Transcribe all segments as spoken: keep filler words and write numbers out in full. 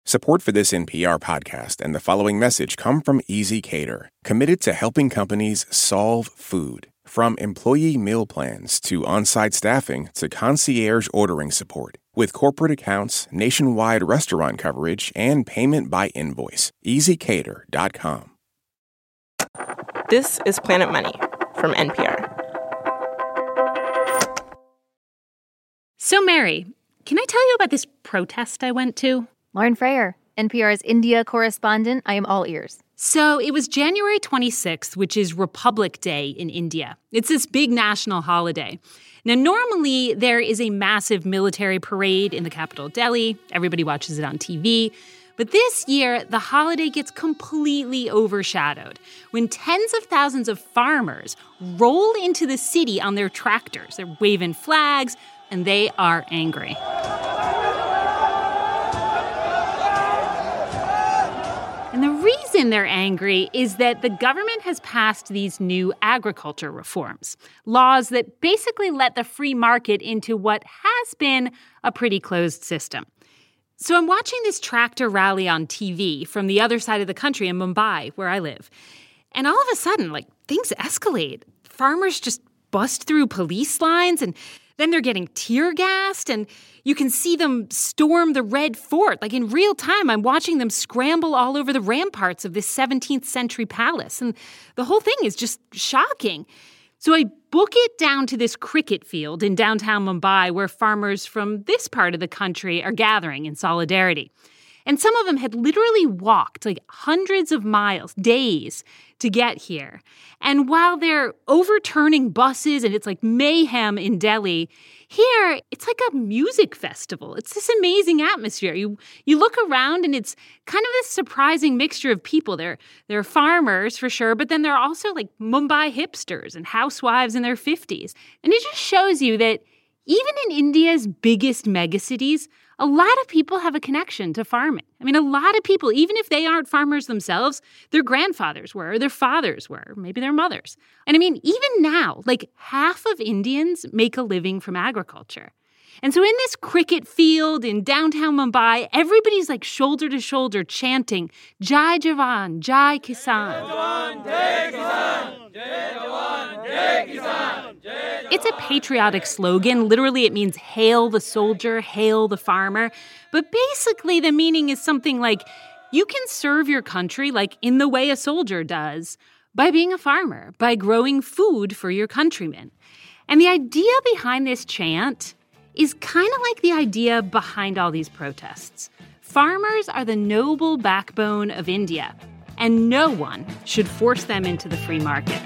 Support for this N P R podcast and the following message come from ezCater, committed to helping companies solve food. From employee meal plans to on-site staffing to concierge ordering support. With corporate accounts, nationwide restaurant coverage, and payment by invoice. easy cater dot com. This is Planet Money from N P R. So, Mary, can I tell you about this protest I went to? Lauren Frayer, N P R's India correspondent. I am all ears. So it was January twenty-sixth, which is Republic Day in India. It's this big national holiday. Now, normally there is a massive military parade in the capital, Delhi. Everybody watches it on T V. But this year, the holiday gets completely overshadowed when tens of thousands of farmers roll into the city on their tractors. They're waving flags, and they are angry. And the reason they're angry is that the government has passed these new agriculture reforms, laws that basically let the free market into what has been a pretty closed system. So I'm watching this tractor rally on T V from the other side of the country in Mumbai, where I live. And all of a sudden, like, things escalate. Farmers just bust through police lines, and then they're getting tear gassed, and you can see them storm the Red Fort. Like, in real time, I'm watching them scramble all over the ramparts of this seventeenth century palace. And the whole thing is just shocking. So I book it down to this cricket field in downtown Mumbai where farmers from this part of the country are gathering in solidarity. And some of them had literally walked like hundreds of miles, days, to get here. And while they're overturning buses and it's like mayhem in Delhi, here it's like a music festival. It's this amazing atmosphere. You you look around and it's kind of this surprising mixture of people. They're, they're farmers for sure, but then there are also like Mumbai hipsters and housewives in their fifties. And it just shows you that even in India's biggest megacities, a lot of people have a connection to farming. I mean, a lot of people, even if they aren't farmers themselves, their grandfathers were, or their fathers were, maybe their mothers. And I mean, even now, like half of Indians make a living from agriculture. And so in this cricket field in downtown Mumbai, everybody's like shoulder to shoulder chanting, Jai Jawan, Jai Kisan. Jai Jawan, Jai Kisan. Jai Jawan, Jai Kisan. It's a patriotic slogan. Literally, it means hail the soldier, hail the farmer. But basically, the meaning is something like you can serve your country like in the way a soldier does by being a farmer, by growing food for your countrymen. And the idea behind this chant is kind of like the idea behind all these protests. Farmers are the noble backbone of India, and no one should force them into the free market.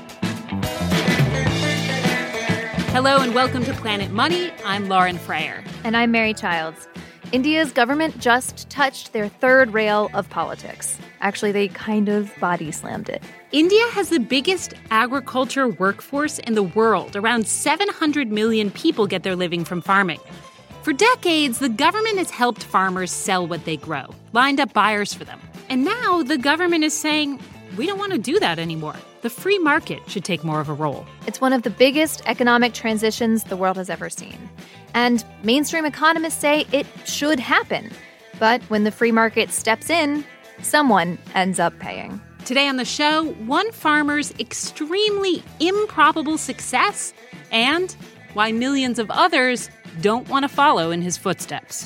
Hello and welcome to Planet Money. I'm Lauren Frayer. And I'm Mary Childs. India's government just touched their third rail of politics. Actually, they kind of body slammed it. India has the biggest agriculture workforce in the world. Around seven hundred million people get their living from farming. For decades, the government has helped farmers sell what they grow, lined up buyers for them. And now the government is saying, we don't want to do that anymore. The free market should take more of a role. It's one of the biggest economic transitions the world has ever seen. And mainstream economists say it should happen. But when the free market steps in, someone ends up paying. Today on the show, one farmer's extremely improbable success and why millions of others don't want to follow in his footsteps.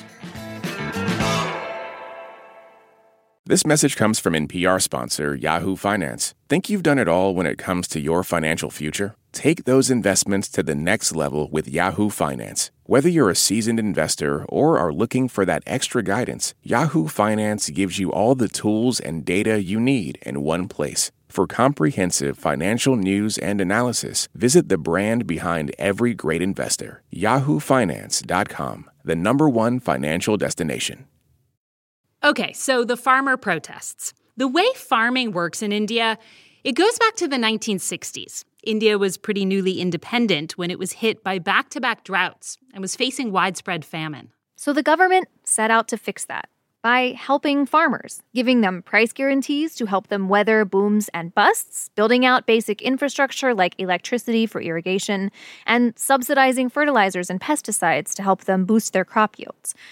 This message comes from N P R sponsor Yahoo Finance. Think you've done it all when it comes to your financial future? Take those investments to the next level with Yahoo Finance. Whether you're a seasoned investor or are looking for that extra guidance, Yahoo Finance gives you all the tools and data you need in one place. For comprehensive financial news and analysis, visit the brand behind every great investor, yahoo finance dot com, the number one financial destination. Okay, so the farmer protests. The way farming works in India, it goes back to the nineteen sixties. India was pretty newly independent when it was hit by back-to-back droughts and was facing widespread famine. So the government set out to fix that by helping farmers, giving them price guarantees to help them weather booms and busts, building out basic infrastructure like electricity for irrigation, and subsidizing fertilizers and pesticides to help them boost their crop yields.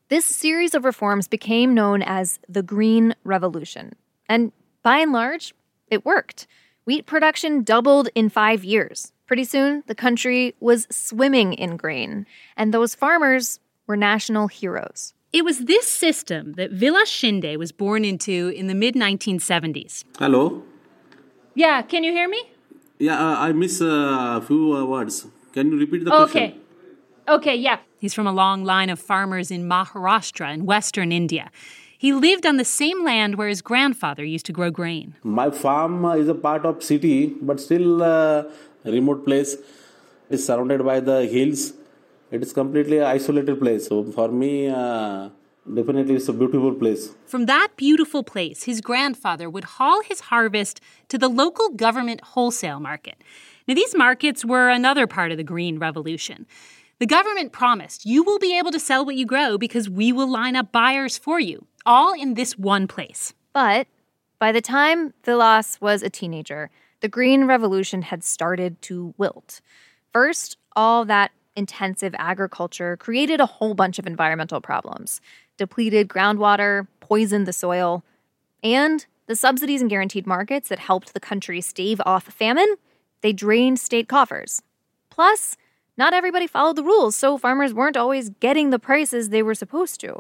This series of reforms became known as the Green Revolution. And by and large, it worked. Wheat production doubled in five years. Pretty soon, the country was swimming in grain, and those farmers were national heroes. It was this system that Vilas Shinde was born into in the mid nineteen seventies. Hello? Yeah, can you hear me? Yeah, uh, I miss a few uh, words. Can you repeat the Okay. question? Okay, yeah. He's from a long line of farmers in Maharashtra in western India. He lived on the same land where his grandfather used to grow grain. My farm uh, is a part of city, but still uh, a remote place. It is surrounded by the hills. It is completely isolated place. So for me, uh, definitely it's a beautiful place. From that beautiful place, his grandfather would haul his harvest to the local government wholesale market. Now, these markets were another part of the Green Revolution. The government promised you will be able to sell what you grow because we will line up buyers for you, all in this one place. But by the time Vilas was a teenager, the Green Revolution had started to wilt. First, all that intensive agriculture created a whole bunch of environmental problems. Depleted groundwater, poisoned the soil, and the subsidies and guaranteed markets that helped the country stave off famine, they drained state coffers. Plus, not everybody followed the rules, so farmers weren't always getting the prices they were supposed to.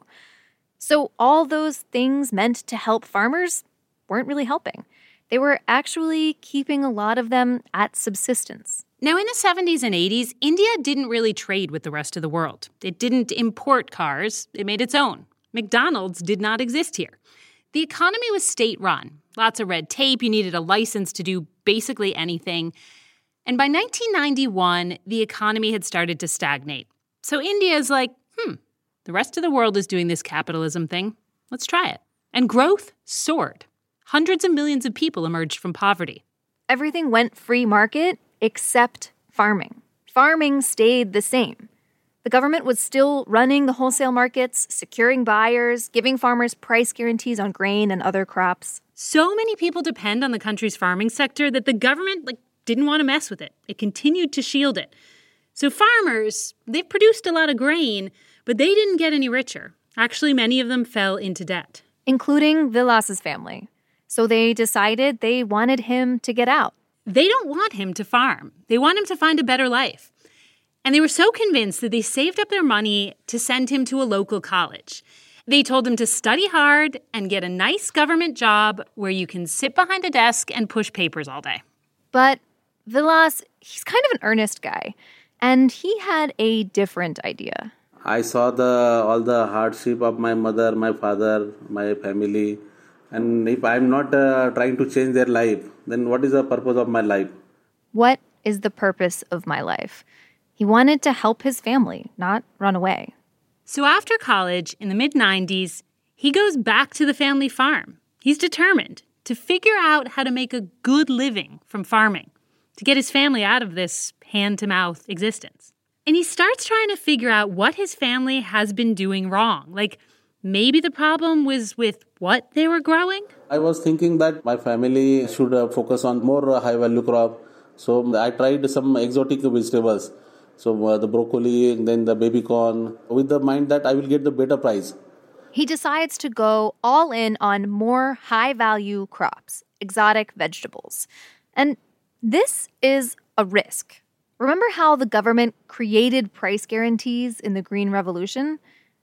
So all those things meant to help farmers weren't really helping. They were actually keeping a lot of them at subsistence. Now, in the seventies and eighties, India didn't really trade with the rest of the world. It didn't import cars. It made its own. McDonald's did not exist here. The economy was state-run. Lots of red tape. You needed a license to do basically anything. And by nineteen ninety-one, the economy had started to stagnate. So India's like, hmm, the rest of the world is doing this capitalism thing. Let's try it. And growth soared. Hundreds of millions of people emerged from poverty. Everything went free market except farming. Farming stayed the same. The government was still running the wholesale markets, securing buyers, giving farmers price guarantees on grain and other crops. So many people depend on the country's farming sector that the government like didn't want to mess with it. It continued to shield it. So farmers, they've produced a lot of grain, but they didn't get any richer. Actually, many of them fell into debt. Including Vilas's family. So they decided they wanted him to get out. They don't want him to farm. They want him to find a better life. And they were so convinced that they saved up their money to send him to a local college. They told him to study hard and get a nice government job where you can sit behind a desk and push papers all day. But Vilas, he's kind of an earnest guy, and he had a different idea. I saw the all the hardship of my mother, my father, my family. And if I'm not uh, trying to change their life, then what is the purpose of my life? What is the purpose of my life? He wanted to help his family, not run away. So after college, in the mid nineties, he goes back to the family farm. He's determined to figure out how to make a good living from farming, to get his family out of this hand-to-mouth existence. And he starts trying to figure out what his family has been doing wrong. Like, maybe the problem was with what they were growing? I was thinking that my family should uh, focus on more uh, high-value crop. So I tried some exotic vegetables. So uh, the broccoli, and then the baby corn, with the mind that I will get the better price. He decides to go all in on more high-value crops, exotic vegetables. And this is a risk. Remember how the government created price guarantees in the Green Revolution?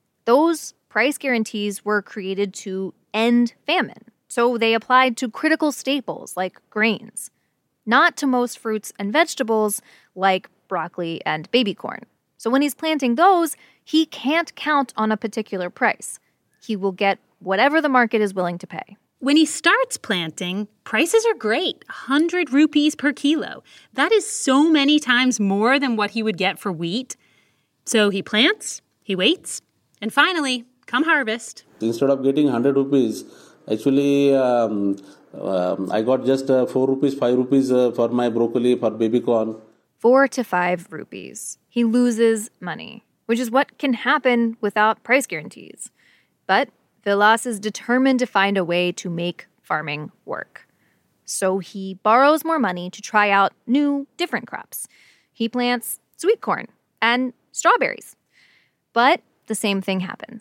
Those price guarantees were created to end famine. So they applied to critical staples like grains, not to most fruits and vegetables like broccoli and baby corn. So when he's planting those, he can't count on a particular price. He will get whatever the market is willing to pay. When he starts planting, prices are great, one hundred rupees per kilo. That is so many times more than what he would get for wheat. So he plants, he waits, and finally, come harvest. Instead of getting one hundred rupees, actually um, um, I got just uh, four rupees, five rupees uh, for my broccoli, for baby corn. Four to five rupees. He loses money, which is what can happen without price guarantees. But Vilas is determined to find a way to make farming work. So he borrows more money to try out new, different crops. He plants sweet corn and strawberries. But the same thing happens.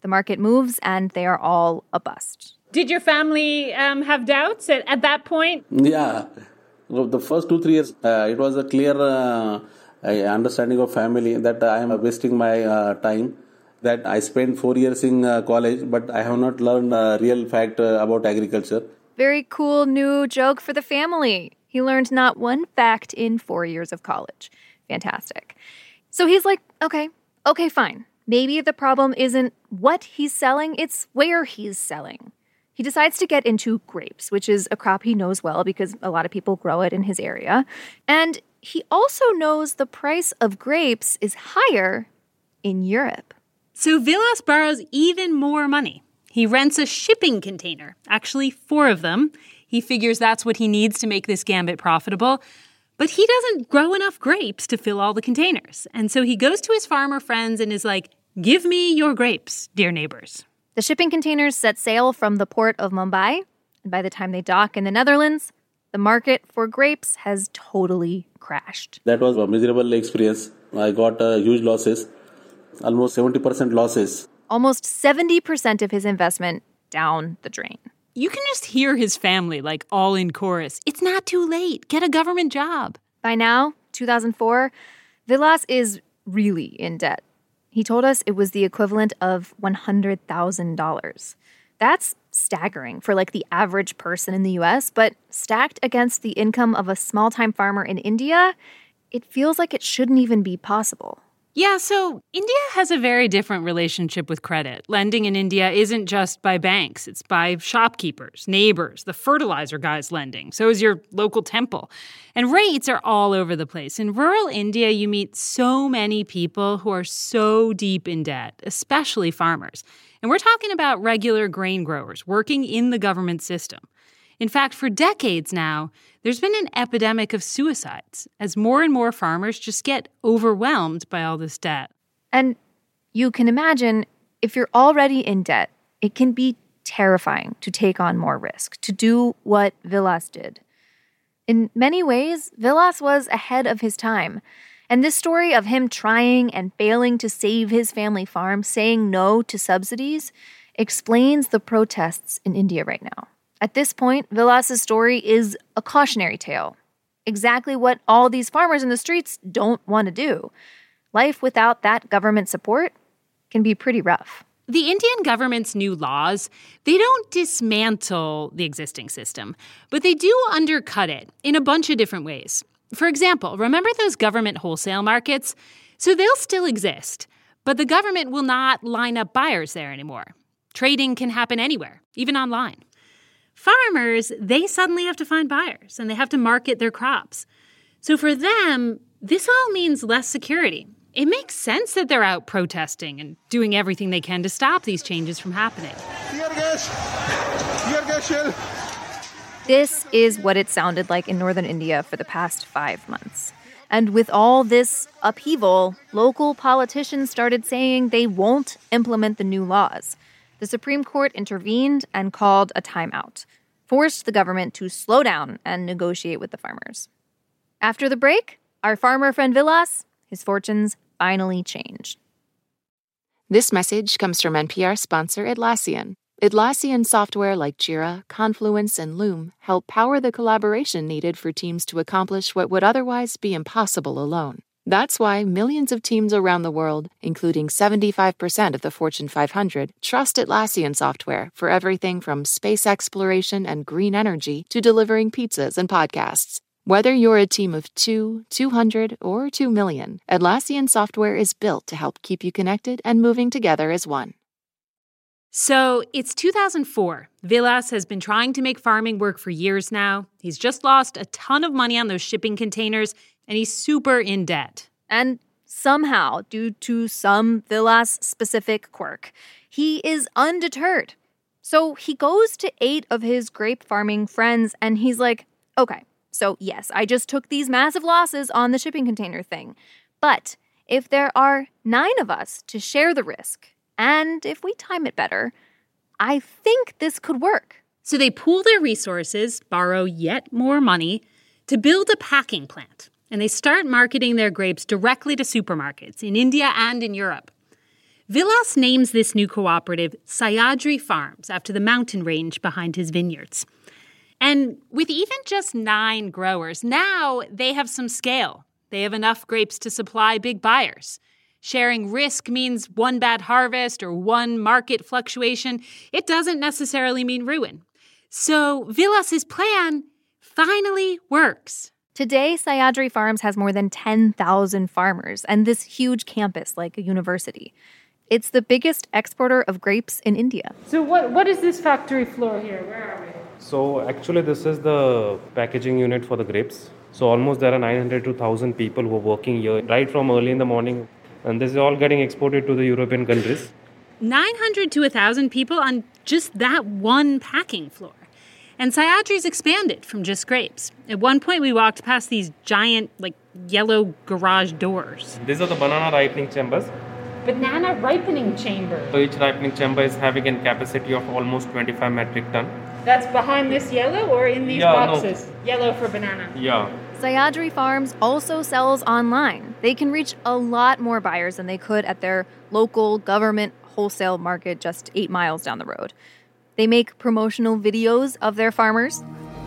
The market moves, and they are all a bust. Did your family um, have doubts at, at that point? Yeah. Well, the first two, three years, uh, it was a clear uh, understanding of family that I am wasting my uh, time, that I spent four years in uh, college, but I have not learned a real fact uh, about agriculture. Very cool new joke for the family. He learned not one fact in four years of college. Fantastic. So he's like, okay, okay, fine. Maybe the problem isn't what he's selling, it's where he's selling. He decides to get into grapes, which is a crop he knows well because a lot of people grow it in his area. And he also knows the price of grapes is higher in Europe. So Vilas borrows even more money. He rents a shipping container, actually four of them. He figures that's what he needs to make this gambit profitable. But he doesn't grow enough grapes to fill all the containers. And so he goes to his farmer friends and is like, give me your grapes, dear neighbors. The shipping containers set sail from the port of Mumbai, and by the time they dock in the Netherlands, the market for grapes has totally crashed. That was a miserable experience. I got uh, huge losses, almost seventy percent losses. Almost seventy percent of his investment down the drain. You can just hear his family, like, all in chorus. It's not too late. Get a government job. By now, two thousand four, Vilas is really in debt. He told us it was the equivalent of one hundred thousand dollars. That's staggering for like the average person in the U S, but stacked against the income of a small-time farmer in India, it feels like it shouldn't even be possible. Yeah, so India has a very different relationship with credit. Lending in India isn't just by banks. It's by shopkeepers, neighbors, the fertilizer guys lending. So is your local temple. And rates are all over the place. In rural India, you meet so many people who are so deep in debt, especially farmers. And we're talking about regular grain growers working in the government system. In fact, for decades now, there's been an epidemic of suicides as more and more farmers just get overwhelmed by all this debt. And you can imagine, if you're already in debt, it can be terrifying to take on more risk, to do what Vilas did. In many ways, Vilas was ahead of his time. And this story of him trying and failing to save his family farm, saying no to subsidies, explains the protests in India right now. At this point, Vilas's story is a cautionary tale. Exactly what all these farmers in the streets don't want to do. Life without that government support can be pretty rough. The Indian government's new laws, they don't dismantle the existing system, but they do undercut it in a bunch of different ways. For example, remember those government wholesale markets? So they'll still exist, but the government will not line up buyers there anymore. Trading can happen anywhere, even online. Farmers, they suddenly have to find buyers, and they have to market their crops. So for them, this all means less security. It makes sense that they're out protesting and doing everything they can to stop these changes from happening. This is what it sounded like in northern India for the past five months. And with all this upheaval, local politicians started saying they won't implement the new laws. The Supreme Court intervened and called a timeout, forced the government to slow down and negotiate with the farmers. After the break, our farmer friend Vilas, his fortunes finally changed. This message comes from N P R sponsor Atlassian. Atlassian software like Jira, Confluence, and Loom help power the collaboration needed for teams to accomplish what would otherwise be impossible alone. That's why millions of teams around the world, including seventy-five percent of the Fortune five hundred, trust Atlassian software for everything from space exploration and green energy to delivering pizzas and podcasts. Whether you're a team of two, two hundred, or two million, Atlassian software is built to help keep you connected and moving together as one. So it's two thousand four. Vilas has been trying to make farming work for years now. He's just lost a ton of money on those shipping containers, and he's super in debt. And somehow, due to some Vilas-specific quirk, he is undeterred. So he goes to eight of his grape farming friends, and he's like, okay, so yes, I just took these massive losses on the shipping container thing. But if there are nine of us to share the risk, and if we time it better, I think this could work. So they pool their resources, borrow yet more money, to build a packing plant. And they start marketing their grapes directly to supermarkets in India and in Europe. Vilas names this new cooperative Sahyadri Farms after the mountain range behind his vineyards. And with even just nine growers, now they have some scale. They have enough grapes to supply big buyers. Sharing risk means one bad harvest or one market fluctuation. It doesn't necessarily mean ruin. So Vilas's plan finally works. Today, Sahyadri Farms has more than ten thousand farmers and this huge campus like a university. It's the biggest exporter of grapes in India. So what what is this factory floor here? Where are we? So actually this is the packaging unit for the grapes. So almost there are nine hundred to one thousand people who are working here right from early in the morning. And this is all getting exported to the European countries. nine hundred to one thousand people on just that one packing floor. And Sahyadri's expanded from just grapes. At one point, we walked past these giant, like, yellow garage doors. These are the banana ripening chambers. Banana ripening chamber. So each ripening chamber is having a capacity of almost twenty-five metric ton. That's behind this yellow or in these yeah, boxes? No. Yellow for banana. Yeah. Sahyadri Farms also sells online. They can reach a lot more buyers than they could at their local government wholesale market just eight miles down the road. They make promotional videos of their farmers.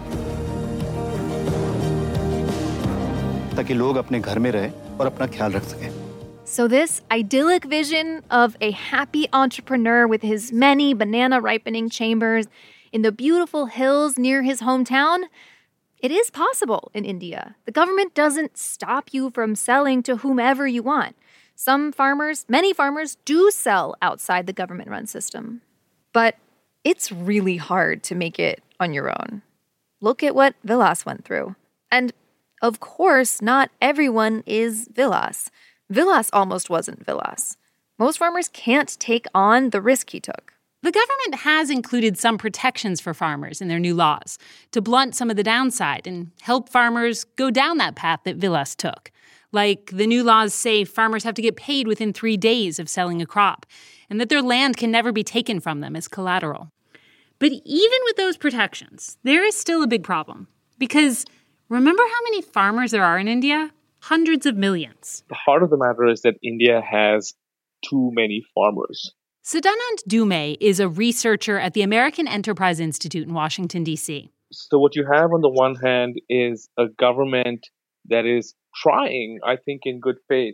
ताकि लोग अपने घर में रहें और अपना ख्याल रख सकें. So this idyllic vision of a happy entrepreneur with his many banana ripening chambers in the beautiful hills near his hometown, it is possible in India. The government doesn't stop you from selling to whomever you want. Some farmers, many farmers, do sell outside the government-run system. But it's really hard to make it on your own. Look at what Vilas went through. And, of course, not everyone is Vilas. Vilas almost wasn't Vilas. Most farmers can't take on the risk he took. The government has included some protections for farmers in their new laws to blunt some of the downside and help farmers go down that path that Vilas took. Like, the new laws say farmers have to get paid within three days of selling a crop, and that their land can never be taken from them as collateral. But even with those protections, there is still a big problem. Because remember how many farmers there are in India? Hundreds of millions. The heart of the matter is that India has too many farmers. Sadanand Dhume is a researcher at the American Enterprise Institute in Washington, D C. So what you have on the one hand is a government that is trying, I think in good faith,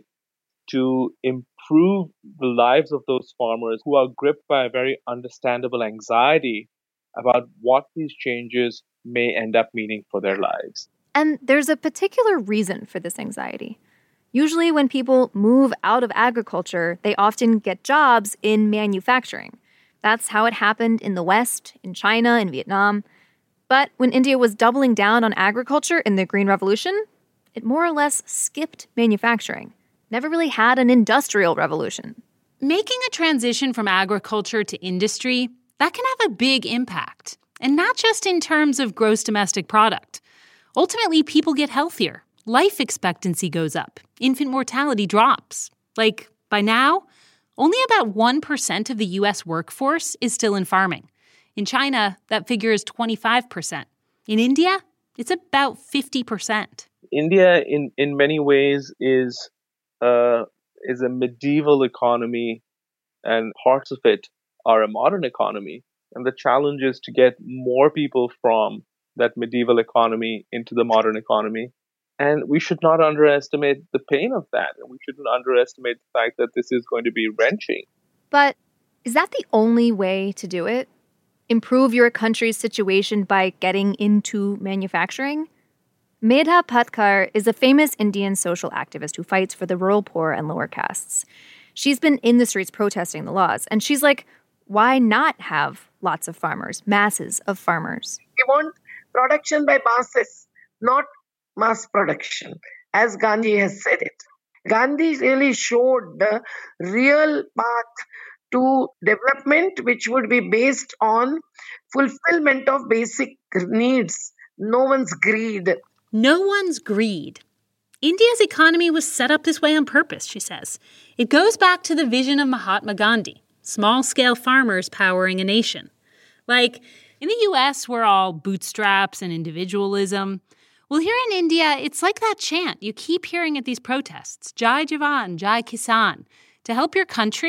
to improve the lives of those farmers who are gripped by a very understandable anxiety about what these changes may end up meaning for their lives. And there's a particular reason for this anxiety. Usually when people move out of agriculture, they often get jobs in manufacturing. That's how it happened in the West, in China, in Vietnam. But when India was doubling down on agriculture in the Green Revolution, it more or less skipped manufacturing. Never really had an industrial revolution. Making a transition from agriculture to industry, that can have a big impact. And not just in terms of gross domestic product. Ultimately, people get healthier. Life expectancy goes up. Infant mortality drops. Like, by now, only about one percent of the U S workforce is still in farming. In China, that figure is twenty-five percent. In India, it's about fifty percent. India, in, in many ways, is uh, is a medieval economy, and parts of it are a modern economy. And the challenge is to get more people from that medieval economy into the modern economy. And we should not underestimate the pain of that. And we shouldn't underestimate the fact that this is going to be wrenching. But is that the only way to do it? Improve your country's situation by getting into manufacturing? Medha Patkar is a famous Indian social activist who fights for the rural poor and lower castes. She's been in the streets protesting the laws, and she's like, why not have lots of farmers, masses of farmers? We want production by masses, not mass production, as Gandhi has said it. Gandhi really showed the real path to development, which would be based on fulfillment of basic needs, no one's greed. No one's greed. India's economy was set up this way on purpose, she says. It goes back to the vision of Mahatma Gandhi, small-scale farmers powering a nation. Like, in the U S, we're all bootstraps and individualism. Well, here in India, it's like that chant you keep hearing at these protests, Jai Jawan, Jai Kisan. To help your country,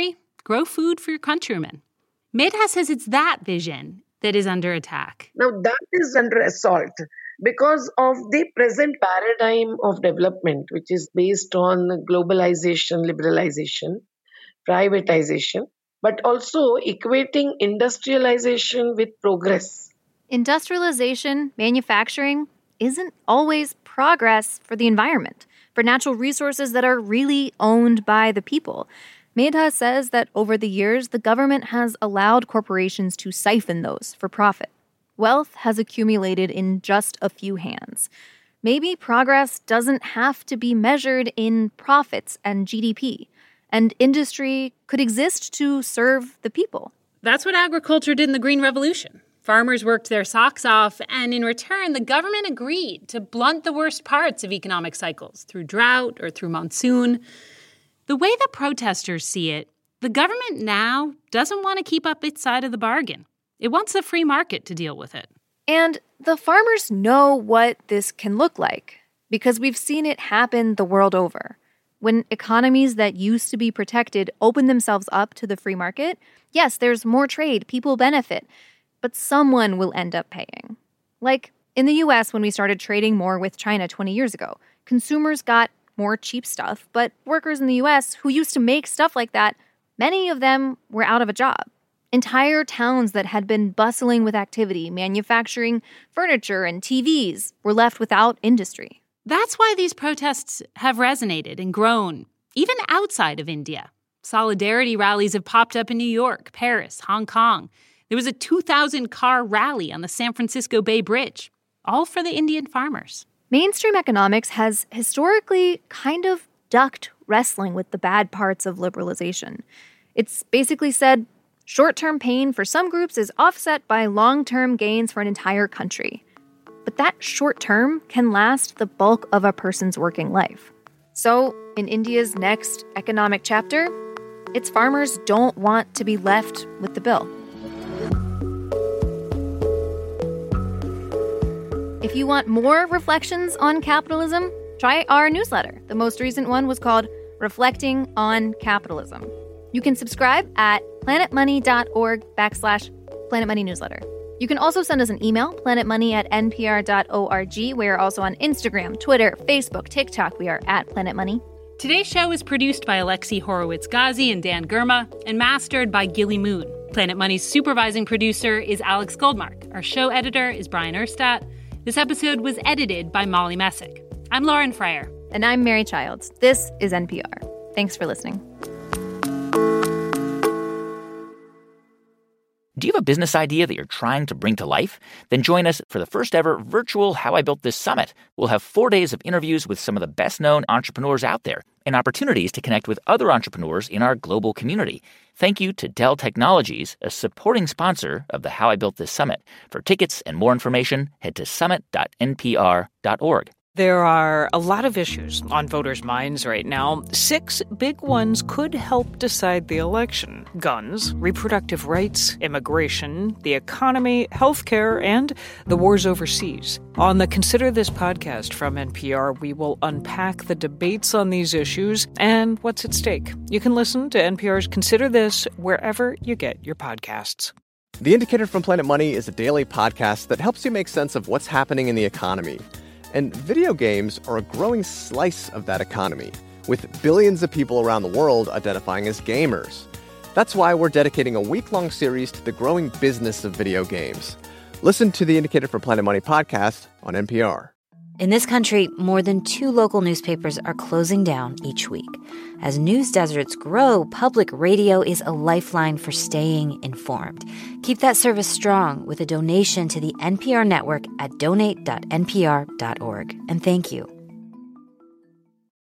grow food for your countrymen. Medha says it's that vision that is under attack. Now, that is under assault because of the present paradigm of development, which is based on globalization, liberalization, privatization, but also equating industrialization with progress. Industrialization, manufacturing, isn't always progress for the environment, for natural resources that are really owned by the people. Medha says that over the years, the government has allowed corporations to siphon those for profit. Wealth has accumulated in just a few hands. Maybe progress doesn't have to be measured in profits and G D P, and industry could exist to serve the people. That's what agriculture did in the Green Revolution. Farmers worked their socks off, and in return, the government agreed to blunt the worst parts of economic cycles through drought or through monsoon. The way the protesters see it, the government now doesn't want to keep up its side of the bargain. It wants the free market to deal with it. And the farmers know what this can look like because we've seen it happen the world over. When economies that used to be protected open themselves up to the free market, yes, there's more trade, people benefit, but someone will end up paying. Like in the U S when we started trading more with China twenty years ago, consumers got more cheap stuff, but workers in the U S who used to make stuff like that, many of them were out of a job. Entire towns that had been bustling with activity, manufacturing furniture and T Vs, were left without industry. That's why these protests have resonated and grown, even outside of India. Solidarity rallies have popped up in New York, Paris, Hong Kong. There was a two thousand car rally on the San Francisco Bay Bridge, all for the Indian farmers. Mainstream economics has historically kind of ducked wrestling with the bad parts of liberalization. It's basically said short-term pain for some groups is offset by long-term gains for an entire country. But that short-term can last the bulk of a person's working life. So, in India's next economic chapter, its farmers don't want to be left with the bill. If you want more reflections on capitalism, try our newsletter. The most recent one was called Reflecting on Capitalism. You can subscribe at planetmoney.org backslash Planet Money newsletter. You can also send us an email, planetmoney at npr.org. We are also on Instagram, Twitter, Facebook, TikTok. We are at Planet Money. Today's show is produced by Alexi Horowitz-Ghazi and Dan Girma and mastered by Gilly Moon. Planet Money's supervising producer is Alex Goldmark. Our show editor is Brian Erstadt. This episode was edited by Molly Messick. I'm Lauren Fryer. And I'm Mary Childs. This is N P R. Thanks for listening. Do you have a business idea that you're trying to bring to life? Then join us for the first ever virtual How I Built This Summit. We'll have four days of interviews with some of the best-known entrepreneurs out there and opportunities to connect with other entrepreneurs in our global community. Thank you to Dell Technologies, a supporting sponsor of the How I Built This Summit. For tickets and more information, head to summit dot n p r dot org. There are a lot of issues on voters' minds right now. Six big ones could help decide the election: guns, reproductive rights, immigration, the economy, healthcare, and the wars overseas. On the Consider This podcast from N P R, we will unpack the debates on these issues and what's at stake. You can listen to N P R's Consider This wherever you get your podcasts. The Indicator from Planet Money is a daily podcast that helps you make sense of what's happening in the economy. And video games are a growing slice of that economy, with billions of people around the world identifying as gamers. That's why we're dedicating a week-long series to the growing business of video games. Listen to the Indicator from Planet Money podcast on N P R. In this country, more than two local newspapers are closing down each week. As news deserts grow, public radio is a lifeline for staying informed. Keep that service strong with a donation to the N P R network at donate dot n p r dot org. And thank you.